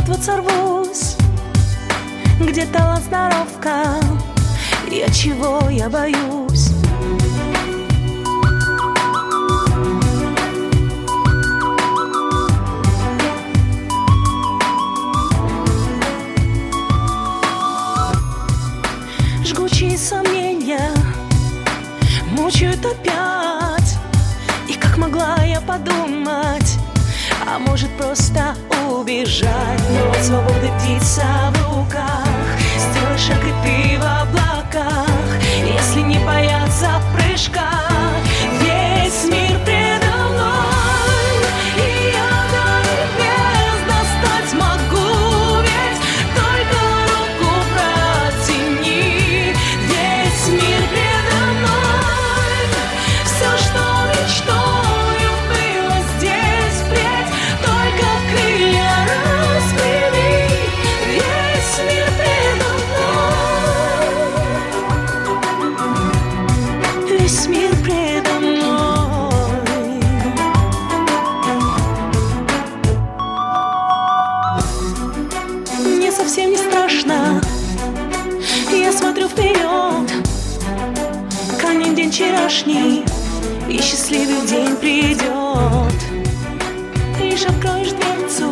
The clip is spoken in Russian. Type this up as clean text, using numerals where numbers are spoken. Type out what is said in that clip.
вот-вот сорвусь. Где талант, сноровка, и от чего я боюсь? Жгучие сомнения мучают опять. И как могла я подумать, а может просто убежать? Но от свободы птица в руках, сделай шаг и ты в облаках. Если не бояться прыжка, весь мир предо мной, и я до небес достать могу, ведь только руку протяни. Весь мир предо мной, все, что мечтою было здесь впредь, только крылья распрями. Весь мир предо мной, весь мир предо мной. Мне совсем не страшно, я смотрю вперед. Камень день вчерашний, и счастливый день придет. Лишь откроешь дверцу,